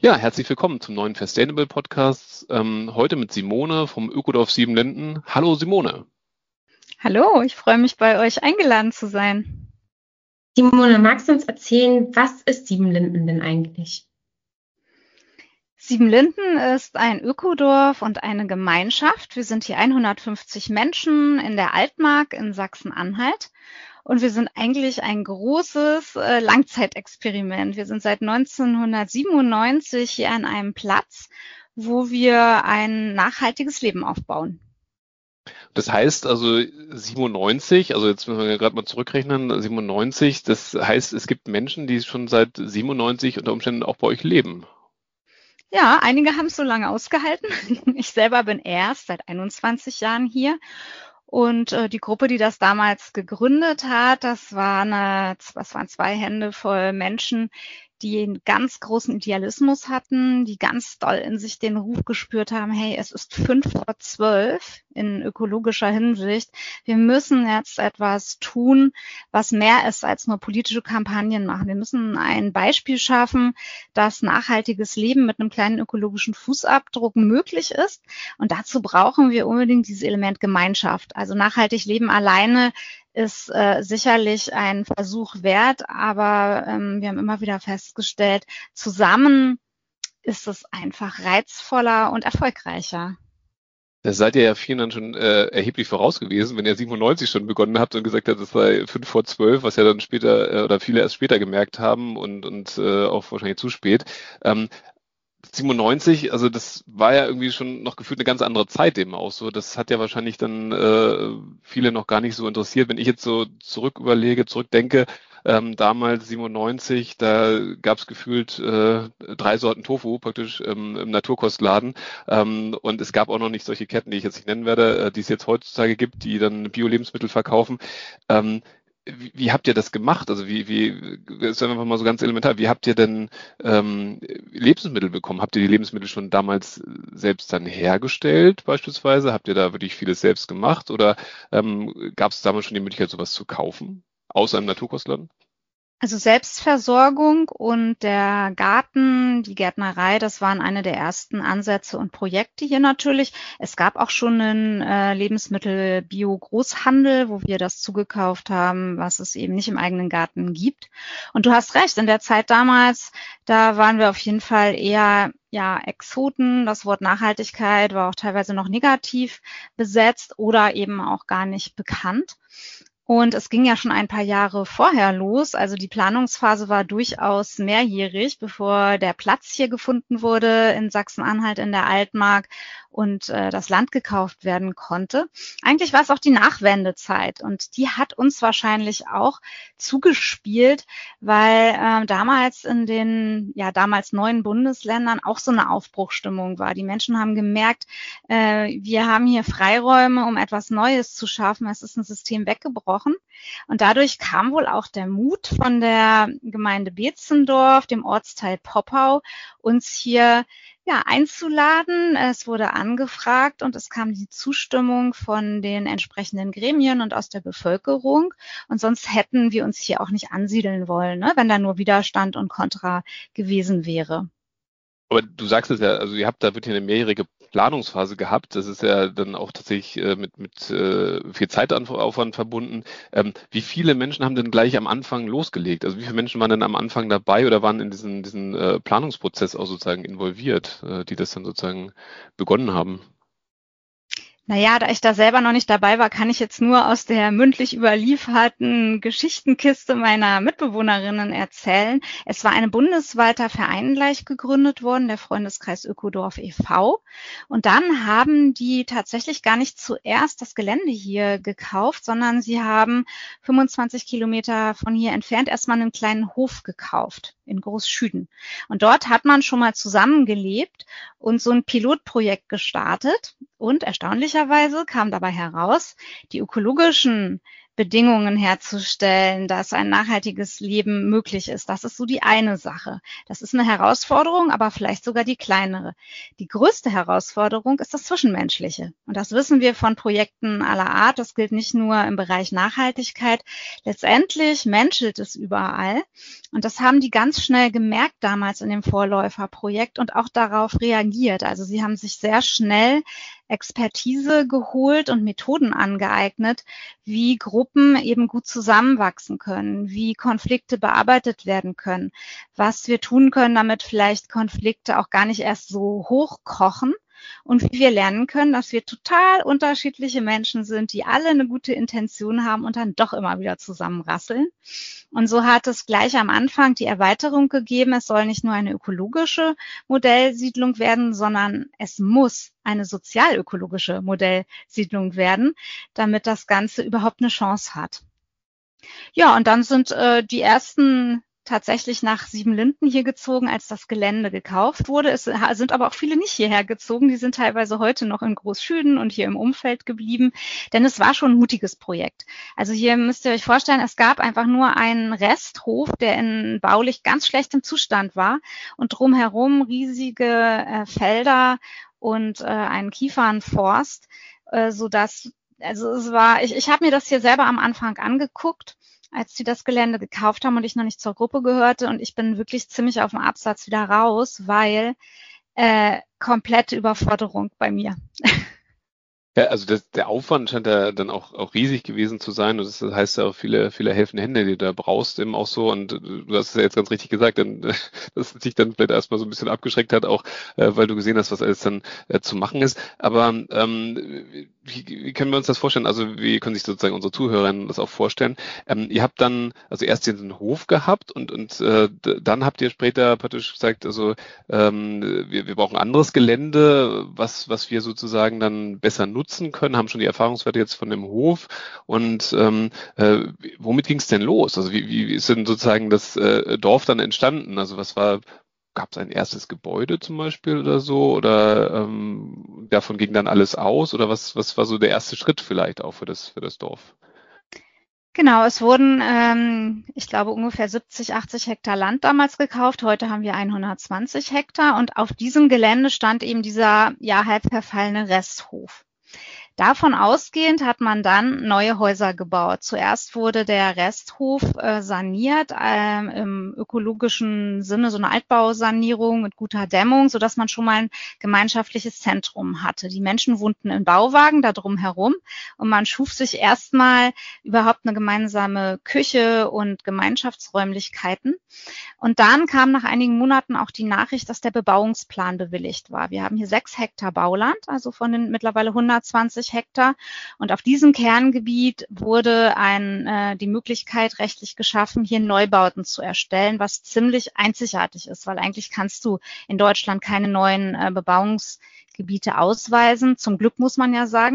Ja, herzlich willkommen zum neuen Sustainable Podcast. Heute mit Simone vom Ökodorf Siebenlinden. Hallo Simone. Hallo, ich freue mich, bei euch eingeladen zu sein. Simone, magst du uns erzählen, was ist Siebenlinden denn eigentlich? Siebenlinden ist ein Ökodorf und eine Gemeinschaft. Wir sind hier 150 Menschen in der Altmark in Sachsen-Anhalt. Und wir sind eigentlich ein großes Langzeitexperiment. Wir sind seit 1997 hier an einem Platz, wo wir ein nachhaltiges Leben aufbauen. Das heißt also 97, also jetzt müssen wir gerade mal zurückrechnen, 97, das heißt, es gibt Menschen, die schon seit 97 unter Umständen auch bei euch leben. Ja, einige haben es so lange ausgehalten. Ich selber bin erst seit 21 Jahren hier. Und die Gruppe, die das damals gegründet hat, das waren 2 Hände voll Menschen, die einen ganz großen Idealismus hatten, die ganz doll in sich den Ruf gespürt haben, hey, es ist 5 vor 12 in ökologischer Hinsicht. Wir müssen jetzt etwas tun, was mehr ist als nur politische Kampagnen machen. Wir müssen ein Beispiel schaffen, dass nachhaltiges Leben mit einem kleinen ökologischen Fußabdruck möglich ist. Und dazu brauchen wir unbedingt dieses Element Gemeinschaft. Also nachhaltig leben alleine ist sicherlich ein Versuch wert, aber wir haben immer wieder festgestellt, zusammen ist es einfach reizvoller und erfolgreicher. Da seid ihr ja vielen dann schon erheblich voraus gewesen, wenn ihr 97 schon begonnen habt und gesagt habt, es sei 5 vor 12, was ja dann später oder viele erst später gemerkt haben und auch wahrscheinlich zu spät. 97, also das war ja irgendwie schon noch gefühlt eine ganz andere Zeit eben auch so. Das hat ja wahrscheinlich dann viele noch gar nicht so interessiert. Wenn ich jetzt so zurückdenke, damals 97, da gab es gefühlt 3 Sorten Tofu praktisch im Naturkostladen. Und es gab auch noch nicht solche Ketten, die ich jetzt nicht nennen werde, die es jetzt heutzutage gibt, die dann Bio-Lebensmittel verkaufen. Wie habt ihr das gemacht? Also das ist einfach mal so ganz elementar. Wie habt ihr denn Lebensmittel bekommen? Habt ihr die Lebensmittel schon damals selbst dann hergestellt beispielsweise? Habt ihr da wirklich vieles selbst gemacht? Oder gab es damals schon die Möglichkeit, sowas zu kaufen? Außer im Naturkostladen? Also Selbstversorgung und der Garten, die Gärtnerei, das waren eine der ersten Ansätze und Projekte hier natürlich. Es gab auch schon einen Lebensmittel-Bio-Großhandel, wo wir das zugekauft haben, was es eben nicht im eigenen Garten gibt. Und du hast recht, in der Zeit damals, da waren wir auf jeden Fall eher Exoten. Das Wort Nachhaltigkeit war auch teilweise noch negativ besetzt oder eben auch gar nicht bekannt. Und es ging ja schon ein paar Jahre vorher los. Also die Planungsphase war durchaus mehrjährig, bevor der Platz hier gefunden wurde in Sachsen-Anhalt in der Altmark und das Land gekauft werden konnte. Eigentlich war es auch die Nachwendezeit und die hat uns wahrscheinlich auch zugespielt, weil damals in den damals 9 Bundesländern auch so eine Aufbruchsstimmung war. Die Menschen haben gemerkt, wir haben hier Freiräume, um etwas Neues zu schaffen. Es ist ein System weggebrochen. Und dadurch kam wohl auch der Mut von der Gemeinde Beetzendorf, dem Ortsteil Poppau, uns hier einzuladen. Es wurde angefragt und es kam die Zustimmung von den entsprechenden Gremien und aus der Bevölkerung. Und sonst hätten wir uns hier auch nicht ansiedeln wollen, ne, wenn da nur Widerstand und Kontra gewesen wäre. Aber du sagst es ja, also ihr habt da wirklich eine mehrjährige Planungsphase gehabt. Das ist ja dann auch tatsächlich mit viel Zeitaufwand verbunden. Wie viele Menschen haben denn gleich am Anfang losgelegt? Also wie viele Menschen waren denn am Anfang dabei oder waren in diesen Planungsprozess auch sozusagen involviert, die das dann sozusagen begonnen haben? Naja, da ich da selber noch nicht dabei war, kann ich jetzt nur aus der mündlich überlieferten Geschichtenkiste meiner Mitbewohnerinnen erzählen. Es war ein bundesweiter Verein gleich gegründet worden, der Freundeskreis Ökodorf e.V. Und dann haben die tatsächlich gar nicht zuerst das Gelände hier gekauft, sondern sie haben 25 Kilometer von hier entfernt erstmal einen kleinen Hof gekauft in Großschüden. Und dort hat man schon mal zusammengelebt und so ein Pilotprojekt gestartet. Und erstaunlicherweise kam dabei heraus, die ökologischen Bedingungen herzustellen, dass ein nachhaltiges Leben möglich ist. Das ist so die eine Sache. Das ist eine Herausforderung, aber vielleicht sogar die kleinere. Die größte Herausforderung ist das Zwischenmenschliche. Und das wissen wir von Projekten aller Art. Das gilt nicht nur im Bereich Nachhaltigkeit. Letztendlich menschelt es überall. Und das haben die ganz schnell gemerkt damals in dem Vorläuferprojekt und auch darauf reagiert. Also sie haben sich sehr schnell Expertise geholt und Methoden angeeignet, wie Gruppen eben gut zusammenwachsen können, wie Konflikte bearbeitet werden können, was wir tun können, damit vielleicht Konflikte auch gar nicht erst so hochkochen und wie wir lernen können, dass wir total unterschiedliche Menschen sind, die alle eine gute Intention haben und dann doch immer wieder zusammenrasseln. Und so hat es gleich am Anfang die Erweiterung gegeben. Es soll nicht nur eine ökologische Modellsiedlung werden, sondern es muss eine sozialökologische Modellsiedlung werden, damit das Ganze überhaupt eine Chance hat. Ja, und dann sind die ersten tatsächlich nach Siebenlinden hier gezogen, als das Gelände gekauft wurde. Es sind aber auch viele nicht hierher gezogen. Die sind teilweise heute noch in Großschüden und hier im Umfeld geblieben, denn es war schon ein mutiges Projekt. Also hier müsst ihr euch vorstellen, es gab einfach nur einen Resthof, der in baulich ganz schlechtem Zustand war und drumherum riesige Felder und einen Kiefernforst, sodass, also es war, ich habe mir das hier selber am Anfang angeguckt, als sie das Gelände gekauft haben und ich noch nicht zur Gruppe gehörte, und ich bin wirklich ziemlich auf dem Absatz wieder raus, weil komplette Überforderung bei mir. Ja, also der Aufwand scheint ja dann auch riesig gewesen zu sein. Und das heißt ja auch viele helfende Hände, die du da brauchst, eben auch so. Und du hast es ja jetzt ganz richtig gesagt, denn dass dich dann vielleicht erstmal so ein bisschen abgeschreckt hat, auch weil du gesehen hast, was alles dann zu machen ist. Aber wie können wir uns das vorstellen? Also wie können sich sozusagen unsere Zuhörerinnen das auch vorstellen? Ihr habt dann also erst den Hof gehabt und dann habt ihr später praktisch gesagt, also wir brauchen anderes Gelände, was wir sozusagen dann besser nutzen können, haben schon die Erfahrungswerte jetzt von dem Hof. Und womit ging es denn los? Also wie ist denn sozusagen das Dorf dann entstanden? Also gab es ein erstes Gebäude zum Beispiel oder so? Oder davon ging dann alles aus? Oder was war so der erste Schritt vielleicht auch für das Dorf? Genau, es wurden, ich glaube, ungefähr 70, 80 Hektar Land damals gekauft. Heute haben wir 120 Hektar. Und auf diesem Gelände stand eben dieser halb verfallene Resthof. Davon ausgehend hat man dann neue Häuser gebaut. Zuerst wurde der Resthof saniert, im ökologischen Sinne, so eine Altbausanierung mit guter Dämmung, sodass man schon mal ein gemeinschaftliches Zentrum hatte. Die Menschen wohnten in Bauwagen da drum herum und man schuf sich erstmal überhaupt eine gemeinsame Küche und Gemeinschaftsräumlichkeiten. Und dann kam nach einigen Monaten auch die Nachricht, dass der Bebauungsplan bewilligt war. Wir haben hier 6 Hektar Bauland, also von den mittlerweile 120 Hektar. Und auf diesem Kerngebiet wurde die Möglichkeit rechtlich geschaffen, hier Neubauten zu erstellen, was ziemlich einzigartig ist, weil eigentlich kannst du in Deutschland keine neuen Bebauungsgebiete ausweisen. Zum Glück, muss man ja sagen.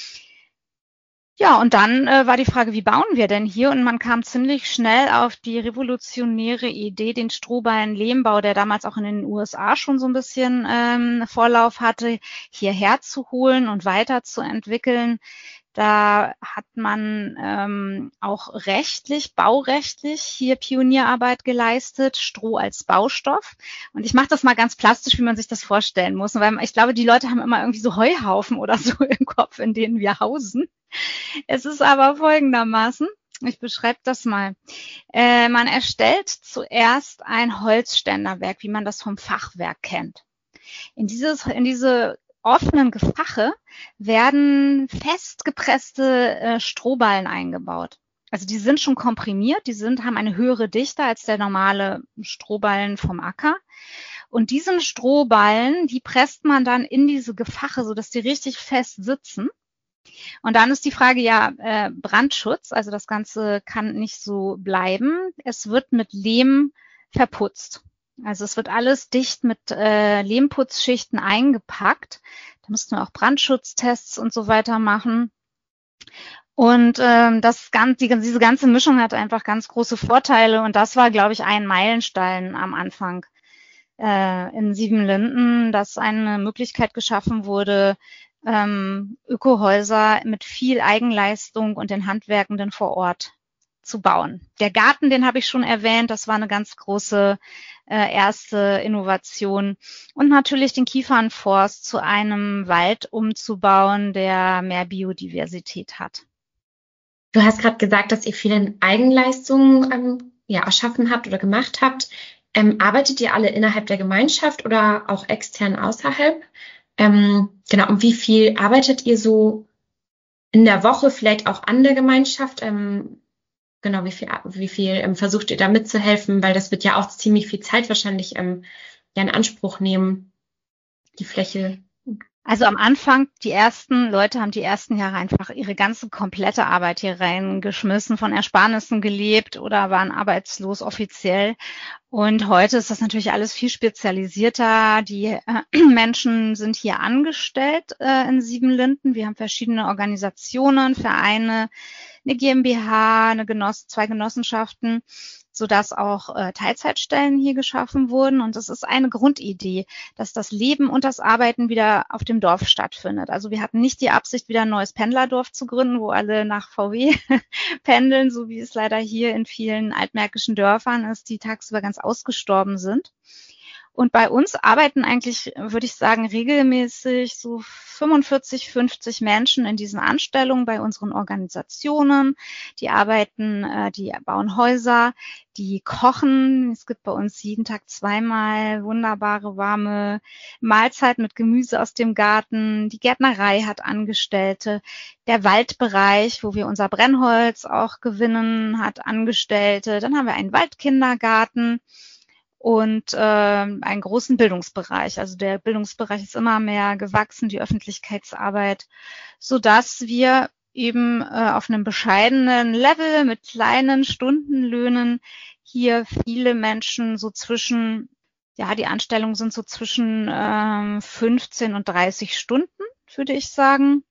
Ja, und dann war die Frage, wie bauen wir denn hier? Und man kam ziemlich schnell auf die revolutionäre Idee, den Strohballen-Lehmbau, der damals auch in den USA schon so ein bisschen Vorlauf hatte, hierher zu holen und weiterzuentwickeln. Da hat man auch baurechtlich hier Pionierarbeit geleistet, Stroh als Baustoff. Und ich mache das mal ganz plastisch, wie man sich das vorstellen muss, weil ich glaube, die Leute haben immer irgendwie so Heuhaufen oder so im Kopf, in denen wir hausen. Es ist aber folgendermaßen, ich beschreibe das mal. Man erstellt zuerst ein Holzständerwerk, wie man das vom Fachwerk kennt. In diese offenen Gefache werden festgepresste Strohballen eingebaut. Also die sind schon komprimiert, haben eine höhere Dichte als der normale Strohballen vom Acker. Und diesen Strohballen, die presst man dann in diese Gefache, sodass die richtig fest sitzen. Und dann ist die Frage, Brandschutz, also das Ganze kann nicht so bleiben. Es wird mit Lehm verputzt. Also es wird alles dicht mit Lehmputzschichten eingepackt. Da mussten wir auch Brandschutztests und so weiter machen. Und diese ganze Mischung hat einfach ganz große Vorteile. Und das war, glaube ich, ein Meilenstein am Anfang in Siebenlinden, dass eine Möglichkeit geschaffen wurde, Ökohäuser mit viel Eigenleistung und den Handwerkenden vor Ort zu bauen. Der Garten, den habe ich schon erwähnt, das war eine ganz große erste Innovation. Und natürlich den Kiefernforst zu einem Wald umzubauen, der mehr Biodiversität hat. Du hast gerade gesagt, dass ihr viel in Eigenleistung erschaffen habt oder gemacht habt. Arbeitet ihr alle innerhalb der Gemeinschaft oder auch extern außerhalb? Genau, und wie viel arbeitet ihr so in der Woche, vielleicht auch an der Gemeinschaft? Genau, wie viel versucht ihr da mitzuhelfen? Weil das wird ja auch ziemlich viel Zeit wahrscheinlich in Anspruch nehmen, die Fläche. Also am Anfang, die ersten Leute haben die ersten Jahre einfach ihre ganze komplette Arbeit hier reingeschmissen, von Ersparnissen gelebt oder waren arbeitslos offiziell. Und heute ist das natürlich alles viel spezialisierter. Die Menschen sind hier angestellt in Siebenlinden. Wir haben verschiedene Organisationen, Vereine, eine GmbH, zwei Genossenschaften, sodass auch Teilzeitstellen hier geschaffen wurden. Und das ist eine Grundidee, dass das Leben und das Arbeiten wieder auf dem Dorf stattfindet. Also wir hatten nicht die Absicht, wieder ein neues Pendlerdorf zu gründen, wo alle nach VW pendeln, so wie es leider hier in vielen altmärkischen Dörfern ist, die tagsüber ganz ausgestorben sind. Und bei uns arbeiten eigentlich, würde ich sagen, regelmäßig so 45, 50 Menschen in diesen Anstellungen bei unseren Organisationen. Die arbeiten, die bauen Häuser, die kochen. Es gibt bei uns jeden Tag zweimal wunderbare, warme Mahlzeiten mit Gemüse aus dem Garten. Die Gärtnerei hat Angestellte. Der Waldbereich, wo wir unser Brennholz auch gewinnen, hat Angestellte. Dann haben wir einen Waldkindergarten und einen großen Bildungsbereich. Also der Bildungsbereich ist immer mehr gewachsen, die Öffentlichkeitsarbeit, sodass wir eben auf einem bescheidenen Level mit kleinen Stundenlöhnen hier viele Menschen so zwischen, die Anstellungen sind so zwischen 15 und 30 Stunden, würde ich sagen,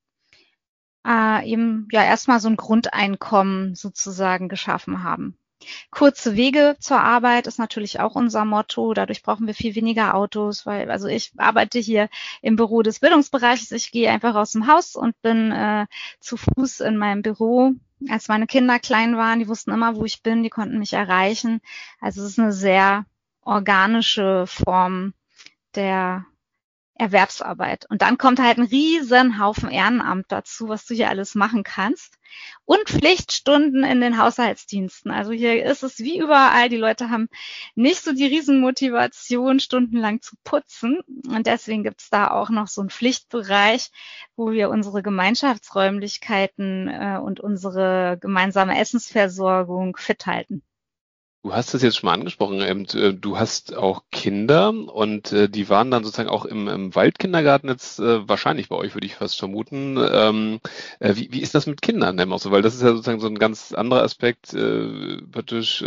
erstmal so ein Grundeinkommen sozusagen geschaffen haben. Kurze Wege zur Arbeit ist natürlich auch unser Motto. Dadurch brauchen wir viel weniger Autos, also ich arbeite hier im Büro des Bildungsbereichs. Ich gehe einfach aus dem Haus und bin zu Fuß in meinem Büro. Als meine Kinder klein waren, die wussten immer, wo ich bin, die konnten mich erreichen. Also es ist eine sehr organische Form der Erwerbsarbeit. Und dann kommt halt ein riesen Haufen Ehrenamt dazu, was du hier alles machen kannst. Und Pflichtstunden in den Haushaltsdiensten. Also hier ist es wie überall, die Leute haben nicht so die Riesenmotivation, stundenlang zu putzen. Und deswegen gibt es da auch noch so einen Pflichtbereich, wo wir unsere Gemeinschaftsräumlichkeiten und unsere gemeinsame Essensversorgung fit halten. Du hast es jetzt schon mal angesprochen, du hast auch Kinder und die waren dann sozusagen auch im Waldkindergarten jetzt wahrscheinlich bei euch, würde ich fast vermuten. Wie ist das mit Kindern denn auch so? Weil das ist ja sozusagen so ein ganz anderer Aspekt, praktisch.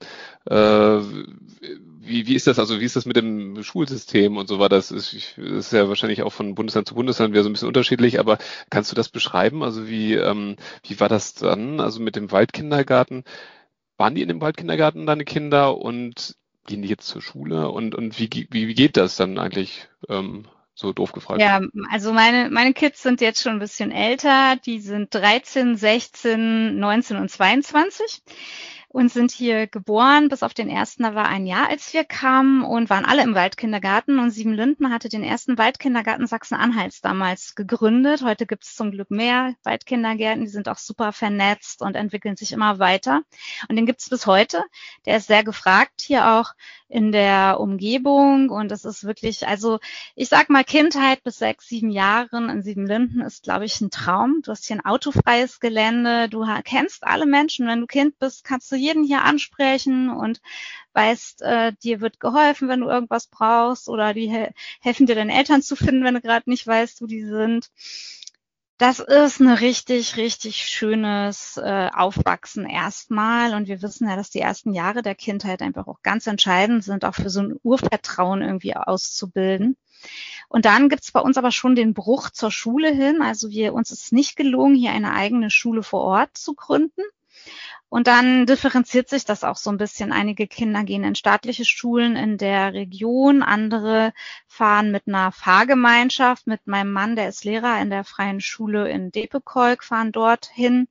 Wie ist das, also wie ist das mit dem Schulsystem und so weiter? Das ist ja wahrscheinlich auch von Bundesland zu Bundesland wieder so ein bisschen unterschiedlich, aber kannst du das beschreiben? Also wie war das dann, also mit dem Waldkindergarten? Waren die in dem Waldkindergarten, deine Kinder, und gehen die jetzt zur Schule? Und wie geht das dann eigentlich, so doof gefragt? Ja, also meine Kids sind jetzt schon ein bisschen älter. Die sind 13, 16, 19 und 22 und sind hier geboren. Bis auf den ersten, da war ein Jahr, als wir kamen, und waren alle im Waldkindergarten. Und Siebenlinden hatte den ersten Waldkindergarten Sachsen-Anhalts damals gegründet. Heute gibt es zum Glück mehr Waldkindergärten. Die sind auch super vernetzt und entwickeln sich immer weiter. Und den gibt es bis heute. Der ist sehr gefragt hier auch in der Umgebung. Und das ist wirklich, also ich sag mal, Kindheit bis 6, 7 Jahren in Siebenlinden ist, glaube ich, ein Traum. Du hast hier ein autofreies Gelände. Du kennst alle Menschen. Wenn du Kind bist, kannst du jeden hier ansprechen und weißt, dir wird geholfen, wenn du irgendwas brauchst, oder die helfen dir, deine Eltern zu finden, wenn du gerade nicht weißt, wo die sind. Das ist ein richtig, richtig schönes Aufwachsen erstmal. Und wir wissen ja, dass die ersten Jahre der Kindheit einfach auch ganz entscheidend sind, auch für so ein Urvertrauen irgendwie auszubilden. Und dann gibt's bei uns aber schon den Bruch zur Schule hin. Also uns ist nicht gelungen, hier eine eigene Schule vor Ort zu gründen. Und dann differenziert sich das auch so ein bisschen. Einige Kinder gehen in staatliche Schulen in der Region, andere fahren mit einer Fahrgemeinschaft, mit meinem Mann, der ist Lehrer in der Freien Schule in Depekolk, fahren dorthin.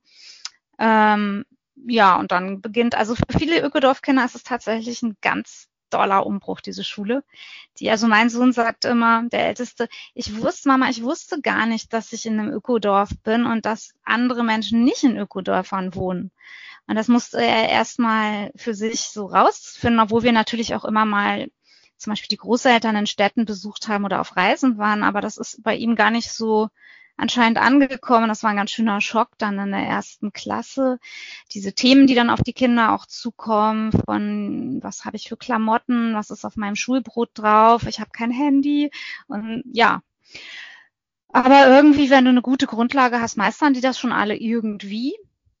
Ja, und dann beginnt, also für viele Ökodorfkinder ist es tatsächlich ein ganz doller Umbruch, diese Schule. Also mein Sohn sagt immer, der Älteste, Mama, ich wusste gar nicht, dass ich in einem Ökodorf bin und dass andere Menschen nicht in Ökodörfern wohnen. Und das musste er erstmal für sich so rausfinden, obwohl wir natürlich auch immer mal zum Beispiel die Großeltern in Städten besucht haben oder auf Reisen waren, aber das ist bei ihm gar nicht so anscheinend angekommen. Das war ein ganz schöner Schock dann in der ersten Klasse. Diese Themen, die dann auf die Kinder auch zukommen, von was habe ich für Klamotten, was ist auf meinem Schulbrot drauf, ich habe kein Handy und ja. Aber irgendwie, wenn du eine gute Grundlage hast, meistern die das schon alle irgendwie.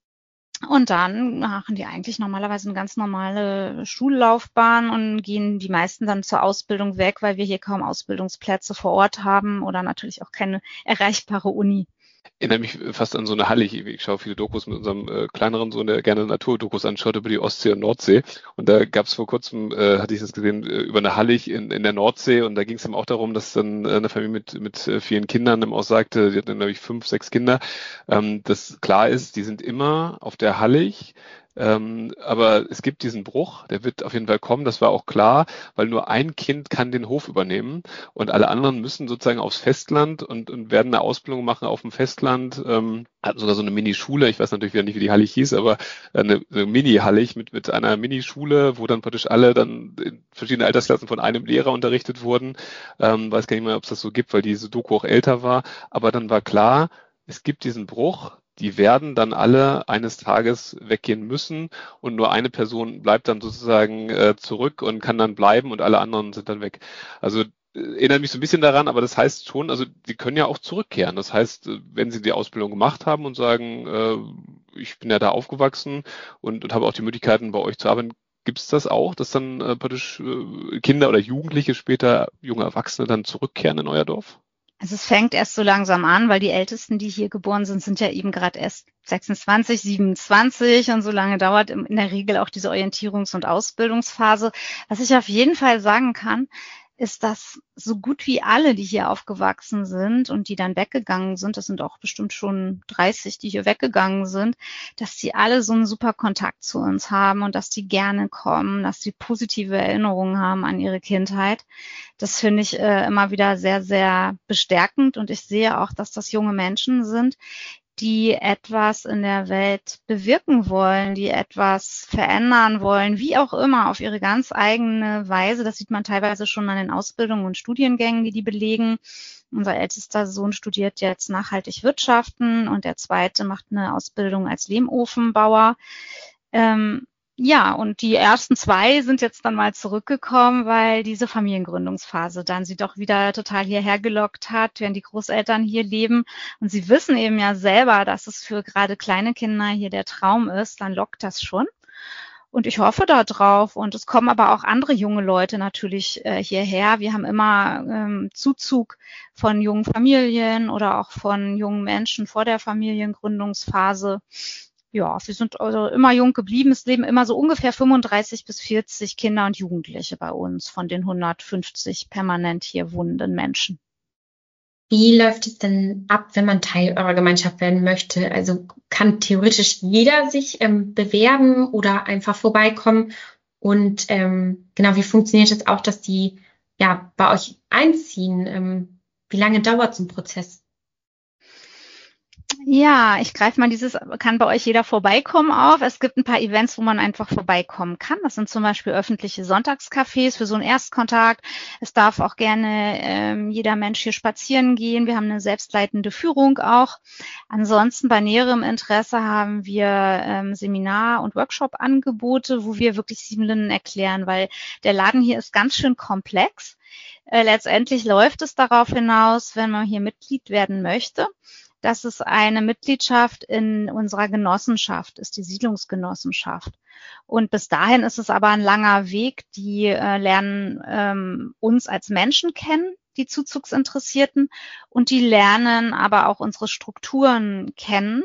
Und dann machen die eigentlich normalerweise eine ganz normale Schullaufbahn und gehen die meisten dann zur Ausbildung weg, weil wir hier kaum Ausbildungsplätze vor Ort haben oder natürlich auch keine erreichbare Uni. Erinnere mich fast an so eine Halle. Ich schaue viele Dokus mit unserem kleineren Sohn, der gerne Naturdokus anschaut über die Ostsee und Nordsee. Und da gab es vor kurzem, hatte ich das gesehen, über eine Hallig in der Nordsee. Und da ging es eben auch darum, dass dann eine Familie mit vielen Kindern eben auch sagte, die hatten, glaube ich, 5, 6 Kinder, dass klar ist, die sind immer auf der Hallig. Aber es gibt diesen Bruch, der wird auf jeden Fall kommen, das war auch klar, weil nur ein Kind kann den Hof übernehmen und alle anderen müssen sozusagen aufs Festland und werden eine Ausbildung machen auf dem Festland, hatten sogar so eine Mini-Schule, ich weiß natürlich wieder nicht, wie die Hallig hieß, aber eine Mini-Hallig mit einer Mini-Schule, wo dann praktisch alle dann in verschiedenen Altersklassen von einem Lehrer unterrichtet wurden. Weiß gar nicht mehr, ob es das so gibt, weil diese Doku auch älter war, aber dann war klar, es gibt diesen Bruch, die werden dann alle eines Tages weggehen müssen und nur eine Person bleibt dann sozusagen zurück und kann dann bleiben und alle anderen sind dann weg. Also erinnert mich so ein bisschen daran, aber das heißt schon, also die können ja auch zurückkehren. Das heißt, wenn sie die Ausbildung gemacht haben und sagen, ich bin ja da aufgewachsen und habe auch die Möglichkeiten bei euch zu arbeiten, gibt es das auch, dass dann praktisch Kinder oder Jugendliche später, junge Erwachsene dann zurückkehren in euer Dorf? Also es fängt erst so langsam an, weil die Ältesten, die hier geboren sind, sind ja eben gerade erst 26, 27 und so lange dauert in der Regel auch diese Orientierungs- und Ausbildungsphase. Was ich auf jeden Fall sagen kann, ist, dass so gut wie alle, die hier aufgewachsen sind und die dann weggegangen sind, das sind auch bestimmt schon 30, die hier weggegangen sind, dass die alle so einen super Kontakt zu uns haben und dass die gerne kommen, dass die positive Erinnerungen haben an ihre Kindheit. Das finde ich immer wieder sehr, sehr bestärkend und ich sehe auch, dass das junge Menschen sind, die etwas in der Welt bewirken wollen, die etwas verändern wollen, wie auch immer, auf ihre ganz eigene Weise. Das sieht man teilweise schon an den Ausbildungen und Studiengängen, die belegen. Unser ältester Sohn studiert jetzt nachhaltig Wirtschaften und der zweite macht eine Ausbildung als Lehmofenbauer. Ja, und die ersten 2 sind jetzt dann mal zurückgekommen, weil diese Familiengründungsphase dann sie doch wieder total hierher gelockt hat, während die Großeltern hier leben. Und sie wissen eben ja selber, dass es für gerade kleine Kinder hier der Traum ist, dann lockt das schon. Und ich hoffe da drauf. Und es kommen aber auch andere junge Leute natürlich hierher. Wir haben immer Zuzug von jungen Familien oder auch von jungen Menschen vor der Familiengründungsphase. Ja, wir sind also immer jung geblieben. Es leben immer so ungefähr 35 bis 40 Kinder und Jugendliche bei uns von den 150 permanent hier wohnenden Menschen. Wie läuft es denn ab, wenn man Teil eurer Gemeinschaft werden möchte? Also kann theoretisch jeder sich bewerben oder einfach vorbeikommen? Und genau, wie funktioniert es auch, dass die ja bei euch einziehen? Wie lange dauert so ein Prozess? Ja, ich greife mal kann bei euch jeder vorbeikommen auf. Es gibt ein paar Events, wo man einfach vorbeikommen kann. Das sind zum Beispiel öffentliche Sonntagscafés für so einen Erstkontakt. Es darf auch gerne jeder Mensch hier spazieren gehen. Wir haben eine selbstleitende Führung auch. Ansonsten bei näherem Interesse haben wir Seminar- und Workshop-Angebote, wo wir wirklich Siebenlinnen erklären, weil der Laden hier ist ganz schön komplex. Letztendlich läuft es darauf hinaus, wenn man hier Mitglied werden möchte, dass es eine Mitgliedschaft in unserer Genossenschaft ist, die Siedlungsgenossenschaft. Und bis dahin ist es aber ein langer Weg. Die lernen uns als Menschen kennen, die Zuzugsinteressierten, und die lernen aber auch unsere Strukturen kennen.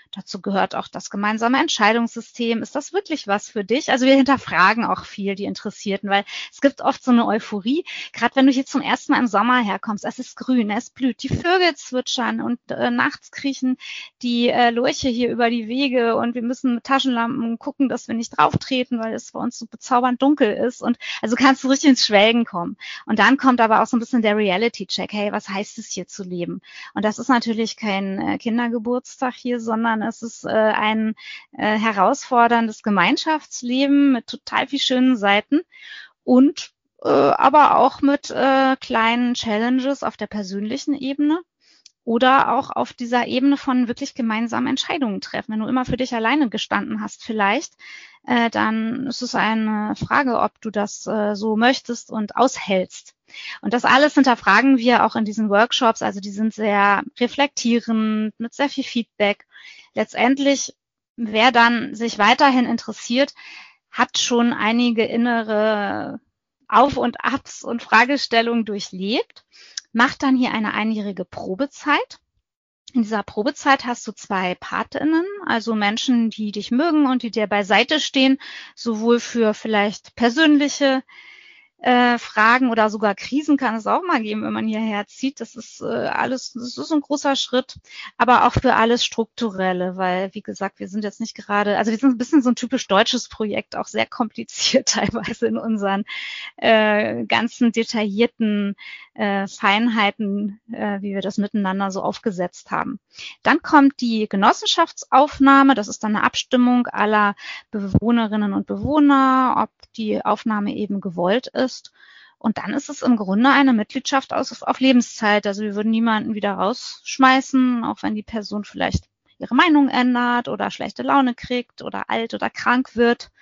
Dazu gehört auch das gemeinsame Entscheidungssystem. Ist das wirklich was für dich? Also wir hinterfragen auch viel die Interessierten, weil es gibt oft so eine Euphorie, gerade wenn du hier zum ersten Mal im Sommer herkommst, es ist grün, es blüht, die Vögel zwitschern und nachts kriechen die Lurche hier über die Wege und wir müssen mit Taschenlampen gucken, dass wir nicht drauf treten, weil es bei uns so bezaubernd dunkel ist. Und also kannst du richtig ins Schwelgen kommen. Und dann kommt aber auch so ein bisschen der Reality-Check. Hey, was heißt es hier zu leben? Und das ist natürlich kein Kindergeburtstag hier, sondern es ist ein herausforderndes Gemeinschaftsleben mit total viel schönen Seiten und aber auch mit kleinen Challenges auf der persönlichen Ebene. Oder auch auf dieser Ebene von wirklich gemeinsamen Entscheidungen treffen. Wenn du immer für dich alleine gestanden hast vielleicht, dann ist es eine Frage, ob du das so möchtest und aushältst. Und das alles hinterfragen wir auch in diesen Workshops. Also die sind sehr reflektierend, mit sehr viel Feedback. Letztendlich, wer dann sich weiterhin interessiert, hat schon einige innere Auf- und Abs und Fragestellungen durchlebt. Macht dann hier eine einjährige Probezeit. In dieser Probezeit hast du 2 PatInnen, also Menschen, die dich mögen und die dir beiseite stehen, sowohl für vielleicht persönliche Fragen oder sogar Krisen kann es auch mal geben, wenn man hierher zieht. Das ist das ist ein großer Schritt, aber auch für alles Strukturelle, weil, wie gesagt, wir sind jetzt nicht gerade, also wir sind ein bisschen so ein typisch deutsches Projekt, auch sehr kompliziert teilweise in unseren ganzen detaillierten Feinheiten, wie wir das miteinander so aufgesetzt haben. Dann kommt die Genossenschaftsaufnahme, das ist dann eine Abstimmung aller Bewohnerinnen und Bewohner, ob die Aufnahme eben gewollt ist. Und dann ist es im Grunde eine Mitgliedschaft auf Lebenszeit. Also wir würden niemanden wieder rausschmeißen, auch wenn die Person vielleicht ihre Meinung ändert oder schlechte Laune kriegt oder alt oder krank wird.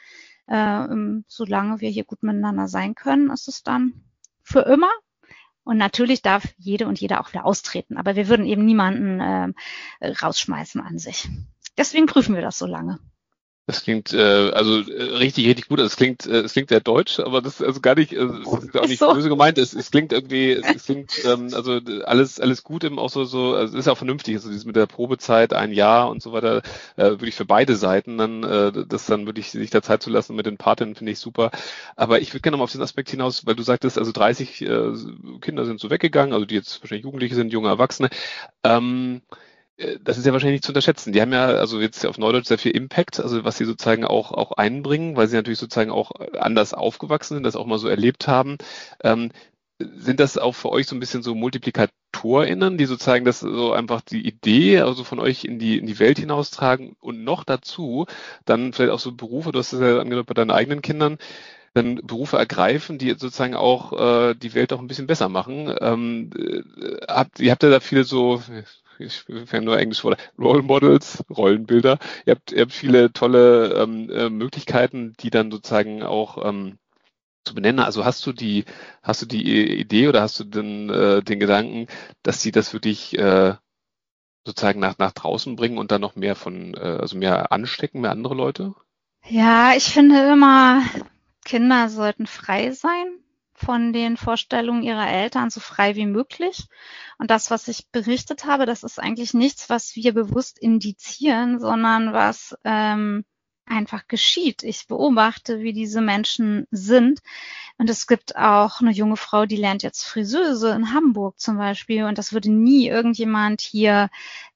Solange wir hier gut miteinander sein können, ist es dann für immer. Und natürlich darf jede und jeder auch wieder austreten. Aber wir würden eben niemanden rausschmeißen an sich. Deswegen prüfen wir das so lange. Das klingt richtig, richtig gut. Also es klingt sehr deutsch, aber das ist also gar nicht, es ist auch nicht so böse gemeint. Es klingt irgendwie, also alles gut im auch so, also es ist auch vernünftig. Also dieses mit der Probezeit, 1 Jahr und so weiter, wirklich für beide Seiten dann, das dann wirklich sich da Zeit zu lassen mit den Patinnen finde ich super. Aber ich würde gerne noch mal auf den Aspekt hinaus, weil du sagtest, also 30 Kinder sind so weggegangen, also die jetzt wahrscheinlich Jugendliche sind, junge Erwachsene. Das ist ja wahrscheinlich nicht zu unterschätzen. Die haben ja also jetzt auf Neudeutsch sehr viel Impact, also was sie sozusagen auch einbringen, weil sie natürlich sozusagen auch anders aufgewachsen sind, das auch mal so erlebt haben. Sind das auch für euch so ein bisschen so MultiplikatorInnen, die sozusagen das so einfach die Idee also von euch in die Welt hinaustragen und noch dazu dann vielleicht auch so Berufe, du hast es ja angedeutet bei deinen eigenen Kindern, dann Berufe ergreifen, die sozusagen auch die Welt auch ein bisschen besser machen. Ihr habt ja da viele so, ich fände nur Englisch vor, Role Models, Rollenbilder. Ihr habt viele tolle Möglichkeiten, die dann sozusagen auch zu benennen. Also hast du die Idee oder hast du den Gedanken, dass sie das wirklich sozusagen nach draußen bringen und dann noch mehr also mehr anstecken, mehr andere Leute? Ja, ich finde immer, Kinder sollten frei sein von den Vorstellungen ihrer Eltern, so frei wie möglich. Und das, was ich berichtet habe, das ist eigentlich nichts, was wir bewusst indizieren, sondern was einfach geschieht. Ich beobachte, wie diese Menschen sind. Und es gibt auch eine junge Frau, die lernt jetzt Friseuse in Hamburg zum Beispiel. Und das würde nie irgendjemand hier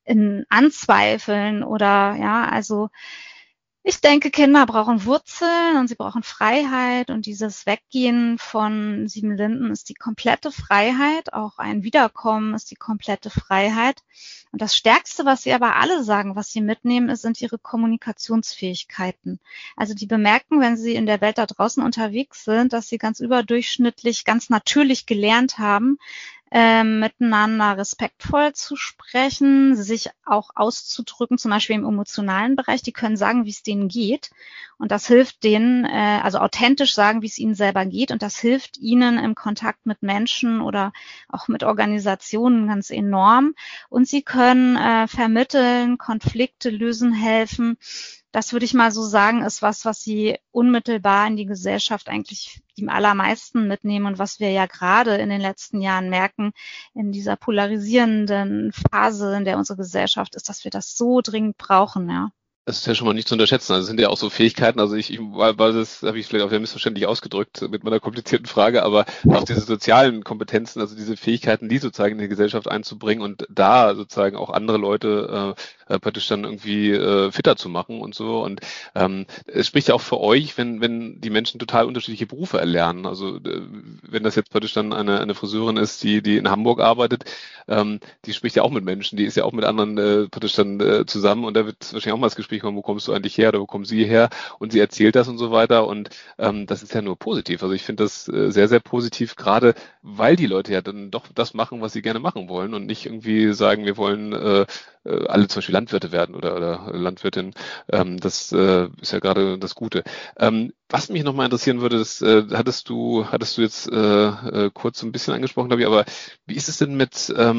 anzweifeln oder ja, also ich denke, Kinder brauchen Wurzeln und sie brauchen Freiheit und dieses Weggehen von 7 Linden ist die komplette Freiheit, auch ein Wiederkommen ist die komplette Freiheit. Und das Stärkste, was sie aber alle sagen, was sie mitnehmen, sind ihre Kommunikationsfähigkeiten. Also die bemerken, wenn sie in der Welt da draußen unterwegs sind, dass sie ganz überdurchschnittlich, ganz natürlich gelernt haben, miteinander respektvoll zu sprechen, sich auch auszudrücken, zum Beispiel im emotionalen Bereich. Die können sagen, wie es denen geht. Und das hilft denen, also authentisch sagen, wie es ihnen selber geht. Und das hilft ihnen im Kontakt mit Menschen oder auch mit Organisationen ganz enorm. Und sie können vermitteln, Konflikte lösen helfen. Das würde ich mal so sagen, ist was sie unmittelbar in die Gesellschaft eigentlich die allermeisten mitnehmen und was wir ja gerade in den letzten Jahren merken, in dieser polarisierenden Phase, in der unsere Gesellschaft ist, dass wir das so dringend brauchen, ja. Das ist ja schon mal nicht zu unterschätzen. Also es sind ja auch so Fähigkeiten. Also das habe ich vielleicht auch sehr missverständlich ausgedrückt mit meiner komplizierten Frage, aber auch diese sozialen Kompetenzen, also diese Fähigkeiten, die sozusagen in die Gesellschaft einzubringen und da sozusagen auch andere Leute praktisch dann irgendwie fitter zu machen und so. Und es spricht ja auch für euch, wenn die Menschen total unterschiedliche Berufe erlernen. Also wenn das jetzt praktisch dann eine Friseurin ist, die in Hamburg arbeitet, die spricht ja auch mit Menschen, die ist ja auch mit anderen praktisch dann zusammen und da wird wahrscheinlich auch mal das Gespräch kommen, wo kommst du eigentlich her oder wo kommen sie her? Und sie erzählt das und so weiter und das ist ja nur positiv. Also ich finde das sehr, sehr positiv, gerade weil die Leute ja dann doch das machen, was sie gerne machen wollen und nicht irgendwie sagen, wir wollen alle zum Beispiel Landwirte werden oder Landwirtin. Das ist ja gerade das Gute. Was mich nochmal interessieren würde, das hattest du jetzt kurz so ein bisschen angesprochen, glaube ich, aber wie ist es denn mit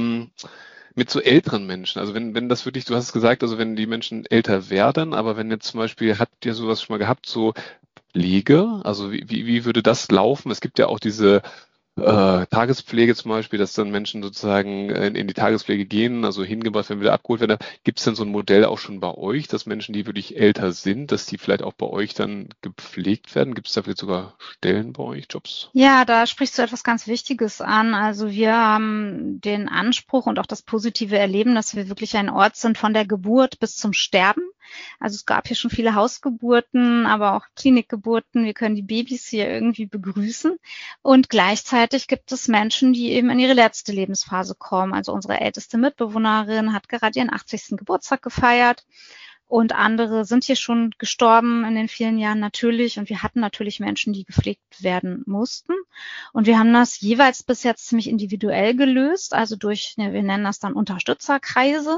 so älteren Menschen? Also wenn das wirklich, du hast es gesagt, also wenn die Menschen älter werden, aber wenn jetzt zum Beispiel, habt ihr sowas schon mal gehabt, so Pflege? Also wie würde das laufen? Es gibt ja auch diese Tagespflege zum Beispiel, dass dann Menschen sozusagen in die Tagespflege gehen, also hingebracht werden, wieder abgeholt werden. Gibt es denn so ein Modell auch schon bei euch, dass Menschen, die wirklich älter sind, dass die vielleicht auch bei euch dann gepflegt werden? Gibt es da vielleicht sogar Stellen bei euch, Jobs? Ja, da sprichst du etwas ganz Wichtiges an. Also wir haben den Anspruch und auch das positive Erleben, dass wir wirklich ein Ort sind von der Geburt bis zum Sterben. Also es gab hier schon viele Hausgeburten, aber auch Klinikgeburten. Wir können die Babys hier irgendwie begrüßen. Und gleichzeitig gibt es Menschen, die eben in ihre letzte Lebensphase kommen. Also unsere älteste Mitbewohnerin hat gerade ihren 80. Geburtstag gefeiert. Und andere sind hier schon gestorben in den vielen Jahren natürlich. Und wir hatten natürlich Menschen, die gepflegt werden mussten. Und wir haben das jeweils bis jetzt ziemlich individuell gelöst. Also durch, wir nennen das dann Unterstützerkreise,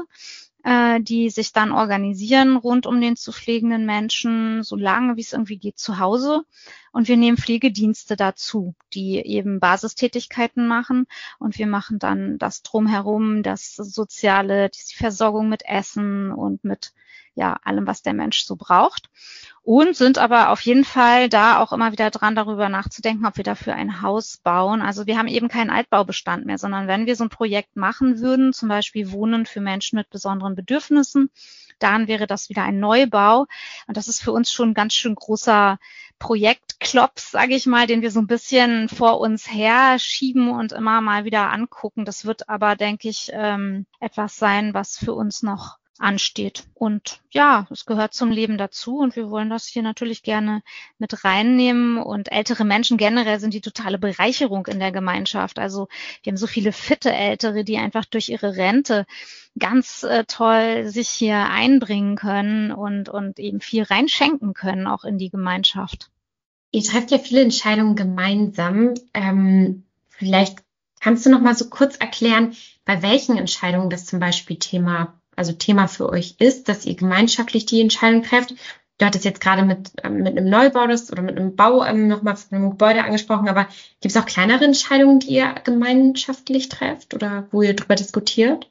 die sich dann organisieren rund um den zu pflegenden Menschen, so lange wie es irgendwie geht, zu Hause. Und wir nehmen Pflegedienste dazu, die eben Basistätigkeiten machen. Und wir machen dann das Drumherum, das Soziale, die Versorgung mit Essen und mit allem, was der Mensch so braucht. Und sind aber auf jeden Fall da auch immer wieder dran, darüber nachzudenken, ob wir dafür ein Haus bauen. Also wir haben eben keinen Altbaubestand mehr, sondern wenn wir so ein Projekt machen würden, zum Beispiel Wohnen für Menschen mit besonderen Bedürfnissen, dann wäre das wieder ein Neubau. Und das ist für uns schon ein ganz schön großer Projektklops, sage ich mal, den wir so ein bisschen vor uns her schieben und immer mal wieder angucken. Das wird aber, denke ich, etwas sein, was für uns noch ansteht. Und ja, es gehört zum Leben dazu und wir wollen das hier natürlich gerne mit reinnehmen. Und ältere Menschen generell sind die totale Bereicherung in der Gemeinschaft. Also wir haben so viele fitte Ältere, die einfach durch ihre Rente ganz toll sich hier einbringen können und eben viel reinschenken können, auch in die Gemeinschaft. Ihr trefft ja viele Entscheidungen gemeinsam. Vielleicht kannst du noch mal so kurz erklären, bei welchen Entscheidungen das zum Beispiel Thema für euch ist, dass ihr gemeinschaftlich die Entscheidung trefft. Du hattest jetzt gerade mit einem Neubau oder mit einem Bau nochmal von einem Gebäude angesprochen, aber gibt es auch kleinere Entscheidungen, die ihr gemeinschaftlich trefft oder wo ihr darüber diskutiert?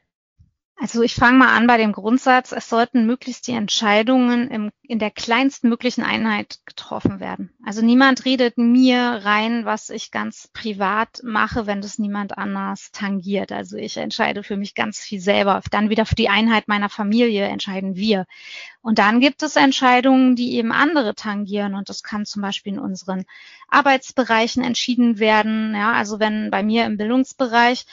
Also ich fange mal an bei dem Grundsatz, es sollten möglichst die Entscheidungen in der kleinsten möglichen Einheit getroffen werden. Also niemand redet mir rein, was ich ganz privat mache, wenn das niemand anders tangiert. Also ich entscheide für mich ganz viel selber. Dann wieder für die Einheit meiner Familie entscheiden wir. Und dann gibt es Entscheidungen, die eben andere tangieren. Und das kann zum Beispiel in unseren Arbeitsbereichen entschieden werden. Ja, also wenn bei mir im Bildungsbereich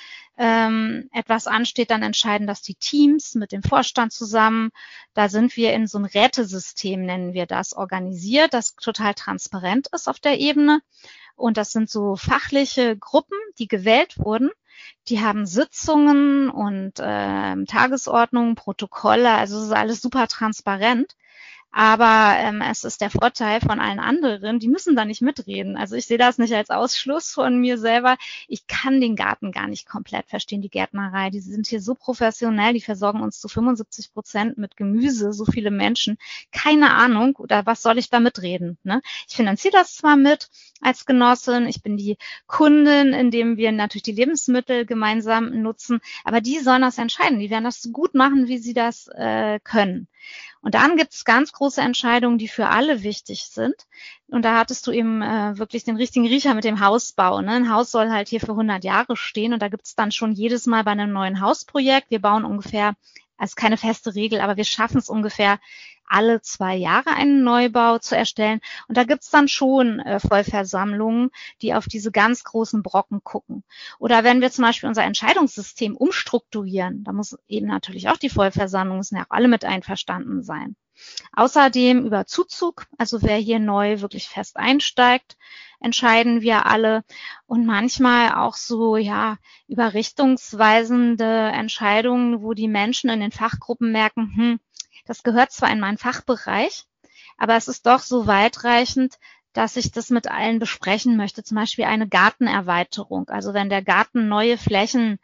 etwas ansteht, dann entscheiden das die Teams mit dem Vorstand zusammen. Da sind wir in so ein Rätesystem, nennen wir das, organisiert, das total transparent ist auf der Ebene. Und das sind so fachliche Gruppen, die gewählt wurden. Die haben Sitzungen und Tagesordnungen, Protokolle, also es ist alles super transparent. Aber es ist der Vorteil von allen anderen, die müssen da nicht mitreden. Also ich sehe das nicht als Ausschluss von mir selber. Ich kann den Garten gar nicht komplett verstehen, die Gärtnerei. Die sind hier so professionell, die versorgen uns zu 75% mit Gemüse, so viele Menschen. Keine Ahnung, oder was soll ich da mitreden? Ne? Ich finanziere das zwar mit als Genossin, ich bin die Kundin, indem wir natürlich die Lebensmittel gemeinsam nutzen, aber die sollen das entscheiden. Die werden das so gut machen, wie sie das können. Und dann gibt es ganz große Entscheidungen, die für alle wichtig sind. Und da hattest du eben wirklich den richtigen Riecher mit dem Hausbau. Ne? Ein Haus soll halt hier für 100 Jahre stehen und da gibt es dann schon jedes Mal bei einem neuen Hausprojekt, wir bauen ungefähr, also keine feste Regel, aber wir schaffen es ungefähr alle 2 Jahre einen Neubau zu erstellen. Und da gibt's dann schon Vollversammlungen, die auf diese ganz großen Brocken gucken. Oder wenn wir zum Beispiel unser Entscheidungssystem umstrukturieren, da muss eben natürlich auch die Vollversammlung, müssen ja auch alle mit einverstanden sein. Außerdem über Zuzug, also wer hier neu wirklich fest einsteigt, entscheiden wir alle. Und manchmal auch so, ja, über richtungsweisende Entscheidungen, wo die Menschen in den Fachgruppen merken, das gehört zwar in meinen Fachbereich, aber es ist doch so weitreichend, dass ich das mit allen besprechen möchte. Zum Beispiel eine Gartenerweiterung. Also wenn der Garten neue Flächen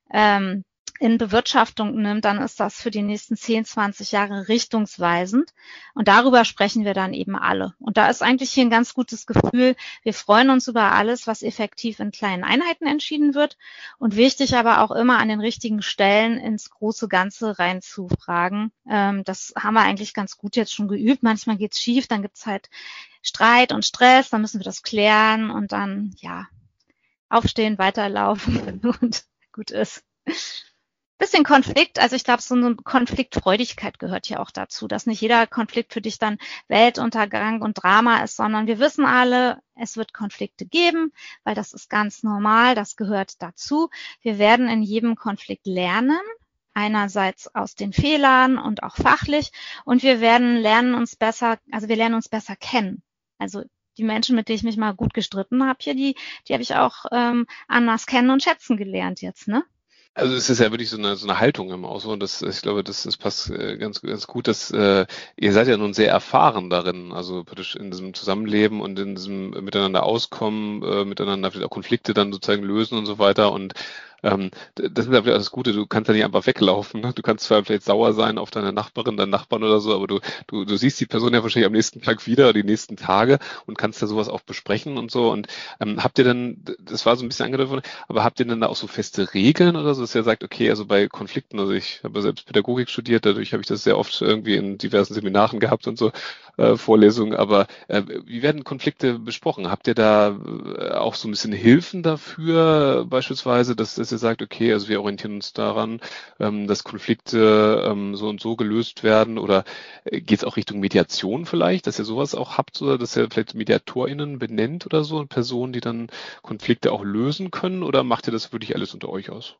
in Bewirtschaftung nimmt, dann ist das für die nächsten 10, 20 Jahre richtungsweisend. Und darüber sprechen wir dann eben alle. Und da ist eigentlich hier ein ganz gutes Gefühl. Wir freuen uns über alles, was effektiv in kleinen Einheiten entschieden wird. Und wichtig aber auch immer an den richtigen Stellen ins große Ganze reinzufragen. Das haben wir eigentlich ganz gut jetzt schon geübt. Manchmal geht's schief, dann gibt's halt Streit und Stress, dann müssen wir das klären und dann, ja, aufstehen, weiterlaufen und gut ist. Bisschen Konflikt, also ich glaube, so eine Konfliktfreudigkeit gehört ja auch dazu, dass nicht jeder Konflikt für dich dann Weltuntergang und Drama ist, sondern wir wissen alle, es wird Konflikte geben, weil das ist ganz normal, das gehört dazu. Wir werden in jedem Konflikt lernen, einerseits aus den Fehlern und auch fachlich, und wir lernen uns besser kennen. Also die Menschen, mit denen ich mich mal gut gestritten habe hier, die habe ich auch anders kennen und schätzen gelernt jetzt, ne? Also es ist ja wirklich so eine Haltung im Haus und ich glaube, das passt ganz gut, dass ihr seid ja nun sehr erfahren darin, also praktisch in diesem Zusammenleben und in diesem miteinander auskommen, miteinander vielleicht auch Konflikte dann sozusagen lösen und so weiter und das ist ja das Gute, du kannst ja nicht einfach weglaufen, ne? Du kannst zwar vielleicht sauer sein auf deine Nachbarin, deinen Nachbarn oder so, aber du siehst die Person ja wahrscheinlich am nächsten Tag wieder, die nächsten Tage und kannst da sowas auch besprechen und so. Und habt ihr dann, das war so ein bisschen angedeutet worden, aber habt ihr dann da auch so feste Regeln oder so, dass ihr sagt, okay, also bei Konflikten, also ich habe selbst Pädagogik studiert, dadurch habe ich das sehr oft irgendwie in diversen Seminaren gehabt und so, Vorlesungen, aber wie werden Konflikte besprochen? Habt ihr da auch so ein bisschen Hilfen dafür, beispielsweise, dass ihr sagt, okay, also wir orientieren uns daran, dass Konflikte so und so gelöst werden oder geht es auch Richtung Mediation vielleicht, dass ihr sowas auch habt oder dass ihr vielleicht MediatorInnen benennt oder so, Personen, die dann Konflikte auch lösen können oder macht ihr das wirklich alles unter euch aus?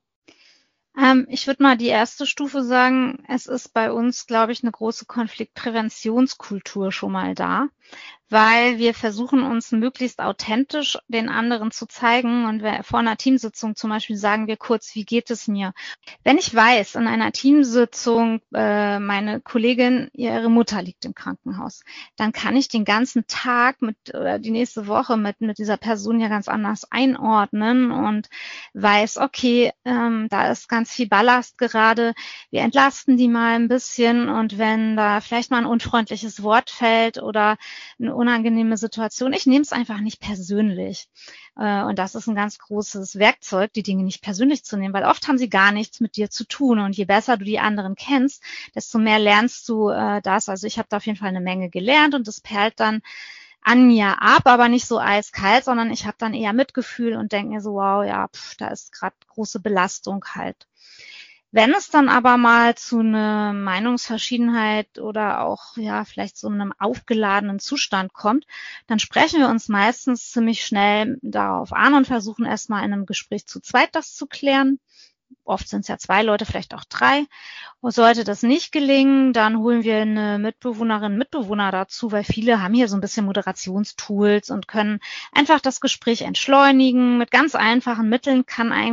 Ich würde mal die erste Stufe sagen, es ist bei uns, glaube ich, eine große Konfliktpräventionskultur schon mal da, weil wir versuchen, uns möglichst authentisch den anderen zu zeigen und vor einer Teamsitzung zum Beispiel sagen wir kurz, wie geht es mir? Wenn ich weiß, in einer Teamsitzung, meine Kollegin, ihre Mutter liegt im Krankenhaus, dann kann ich den ganzen Tag oder die nächste Woche mit dieser Person ja ganz anders einordnen und weiß, okay, da ist ganz viel Ballast gerade, wir entlasten die mal ein bisschen und wenn da vielleicht mal ein unfreundliches Wort fällt oder eine unangenehme Situation, ich nehme es einfach nicht persönlich. Und das ist ein ganz großes Werkzeug, die Dinge nicht persönlich zu nehmen, weil oft haben sie gar nichts mit dir zu tun und je besser du die anderen kennst, desto mehr lernst du das. Also ich habe da auf jeden Fall eine Menge gelernt und das perlt dann an mir ab, aber nicht so eiskalt, sondern ich habe dann eher Mitgefühl und denke mir so, wow, ja, da ist gerade große Belastung halt. Wenn es dann aber mal zu einer Meinungsverschiedenheit oder auch ja vielleicht so einem aufgeladenen Zustand kommt, dann sprechen wir uns meistens ziemlich schnell darauf an und versuchen erstmal in einem Gespräch zu zweit das zu klären. Oft sind es ja 2 Leute, vielleicht auch 3. Und sollte das nicht gelingen, dann holen wir eine Mitbewohner dazu, weil viele haben hier so ein bisschen Moderationstools und können einfach das Gespräch entschleunigen. Mit ganz einfachen Mitteln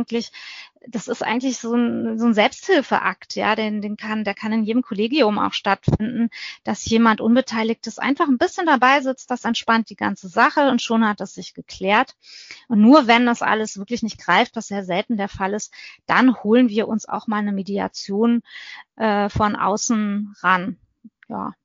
das ist eigentlich so ein Selbsthilfeakt, ja, der kann in jedem Kollegium auch stattfinden, dass jemand Unbeteiligtes einfach ein bisschen dabei sitzt, das entspannt die ganze Sache und schon hat es sich geklärt. Und nur wenn das alles wirklich nicht greift, was sehr selten der Fall ist, dann holen wir uns auch mal eine Mediation von außen ran. Ja,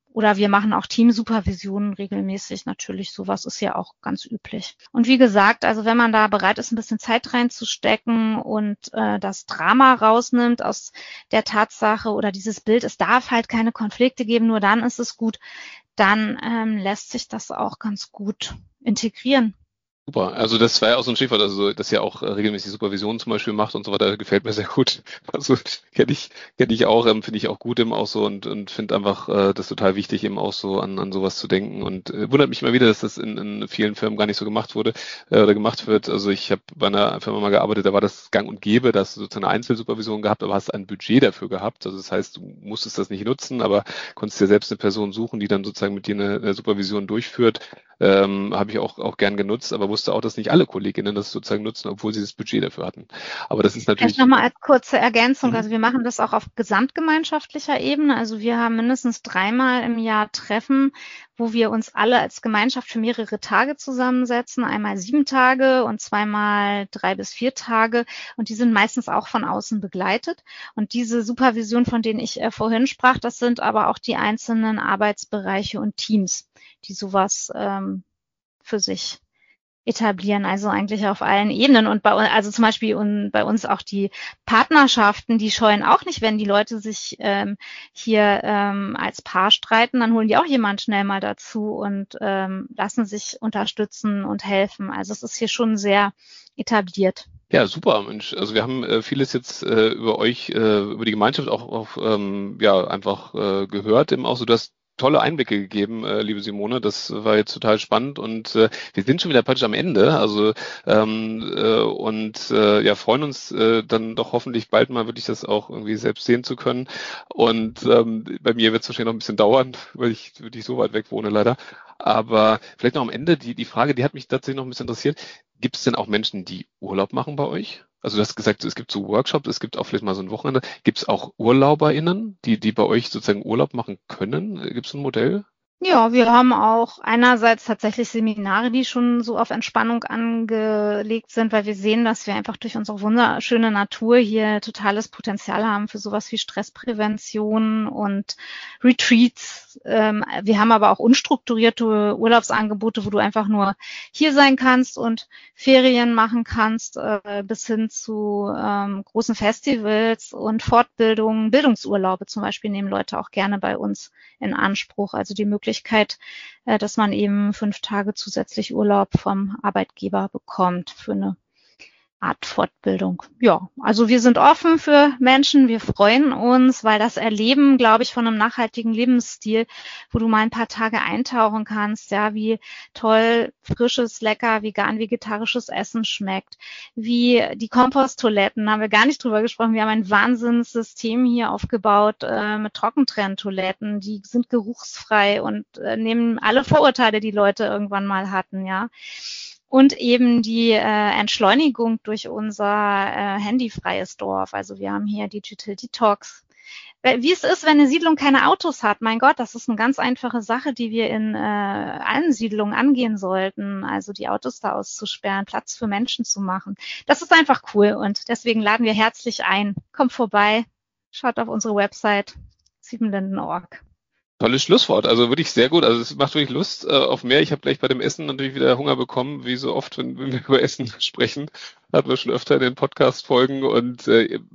Oder wir machen auch Teamsupervisionen regelmäßig. Natürlich, sowas ist ja auch ganz üblich. Und wie gesagt, also wenn man da bereit ist, ein bisschen Zeit reinzustecken und das Drama rausnimmt aus der Tatsache oder dieses Bild, es darf halt keine Konflikte geben, nur dann ist es gut, dann lässt sich das auch ganz gut integrieren. Super. Also das war ja auch so ein Stichwort, also dass ihr auch regelmäßig Supervision zum Beispiel macht und so weiter, gefällt mir sehr gut. Also kenne ich auch, finde ich auch gut eben auch so und finde einfach das total wichtig, eben auch so an sowas zu denken und wundert mich immer wieder, dass das in vielen Firmen gar nicht so gemacht wurde oder gemacht wird. Also ich habe bei einer Firma mal gearbeitet, da war das gang und gäbe, da hast du sozusagen eine Einzelsupervision gehabt, aber hast ein Budget dafür gehabt. Also das heißt, du musstest das nicht nutzen, aber konntest dir selbst eine Person suchen, die dann sozusagen mit dir eine Supervision durchführt. Habe ich auch gern genutzt, aber wusste auch, dass nicht alle Kolleginnen das sozusagen nutzen, obwohl sie das Budget dafür hatten. Aber das ist natürlich... Vielleicht nochmal als kurze Ergänzung. Also wir machen das auch auf gesamtgemeinschaftlicher Ebene. Also wir haben mindestens 3-mal im Jahr Treffen, wo wir uns alle als Gemeinschaft für mehrere Tage zusammensetzen. Einmal 7 Tage und 2-mal 3 bis 4 Tage. Und die sind meistens auch von außen begleitet. Und diese Supervision, von denen ich vorhin sprach, das sind aber auch die einzelnen Arbeitsbereiche und Teams, die sowas für sich etablieren, also eigentlich auf allen Ebenen. Und bei uns, also zum Beispiel bei uns auch die Partnerschaften, die scheuen auch nicht, wenn die Leute sich hier als Paar streiten, dann holen die auch jemand schnell mal dazu und lassen sich unterstützen und helfen. Also es ist hier schon sehr etabliert. Ja, super, Mensch. Also wir haben vieles jetzt über euch, über die Gemeinschaft auch ja einfach gehört, eben auch so, dass tolle Einblicke gegeben, liebe Simone. Das war jetzt total spannend und wir sind schon wieder praktisch am Ende. Also ja, freuen uns dann doch hoffentlich bald mal wirklich das auch irgendwie selbst sehen zu können. Und bei mir wird es wahrscheinlich noch ein bisschen dauern, weil ich wirklich so weit weg wohne leider. Aber vielleicht noch am Ende die Frage, die hat mich tatsächlich noch ein bisschen interessiert. Gibt es denn auch Menschen, die Urlaub machen bei euch? Also du hast gesagt, es gibt so Workshops, es gibt auch vielleicht mal so ein Wochenende. Gibt es auch UrlauberInnen, die bei euch sozusagen Urlaub machen können? Gibt es ein Modell? Ja, wir haben auch einerseits tatsächlich Seminare, die schon so auf Entspannung angelegt sind, weil wir sehen, dass wir einfach durch unsere wunderschöne Natur hier totales Potenzial haben für sowas wie Stressprävention und Retreats. Wir haben aber auch unstrukturierte Urlaubsangebote, wo du einfach nur hier sein kannst und Ferien machen kannst, bis hin zu großen Festivals und Fortbildungen, Bildungsurlaube zum Beispiel nehmen Leute auch gerne bei uns in Anspruch. Also die Möglichkeit, dass man eben 5 Tage zusätzlich Urlaub vom Arbeitgeber bekommt für eine Art Fortbildung. Ja, also wir sind offen für Menschen, wir freuen uns, weil das Erleben, glaube ich, von einem nachhaltigen Lebensstil, wo du mal ein paar Tage eintauchen kannst, ja, wie toll frisches, lecker, vegan, vegetarisches Essen schmeckt, wie die Komposttoiletten, haben wir gar nicht drüber gesprochen, wir haben ein Wahnsinnssystem hier aufgebaut mit Trockentrenntoiletten, die sind geruchsfrei und nehmen alle Vorurteile, die Leute irgendwann mal hatten, ja. Und eben die Entschleunigung durch unser handyfreies Dorf. Also wir haben hier Digital Detox. Wie es ist, wenn eine Siedlung keine Autos hat, mein Gott, das ist eine ganz einfache Sache, die wir in allen Siedlungen angehen sollten. Also die Autos da auszusperren, Platz für Menschen zu machen. Das ist einfach cool und deswegen laden wir herzlich ein. Kommt vorbei, schaut auf unsere Website siebenlinden.org. Tolles Schlusswort, also wirklich sehr gut. Also es macht wirklich Lust auf mehr. Ich habe gleich bei dem Essen natürlich wieder Hunger bekommen, wie so oft, wenn wir über Essen sprechen. Hatten wir schon öfter in den Podcast-Folgen und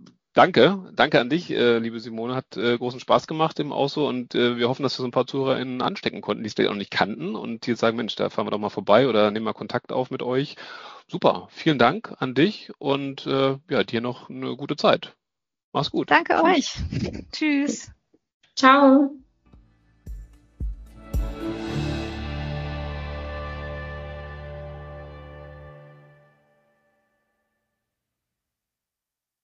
danke an dich, liebe Simone. Hat großen Spaß gemacht im Auso und wir hoffen, dass wir so ein paar ZuhörerInnen anstecken konnten, die es vielleicht auch nicht kannten und die jetzt sagen, Mensch, da fahren wir doch mal vorbei oder nehmen mal Kontakt auf mit euch. Super, vielen Dank an dich und ja, dir noch eine gute Zeit. Mach's gut. Danke euch. Tschüss. Ciao.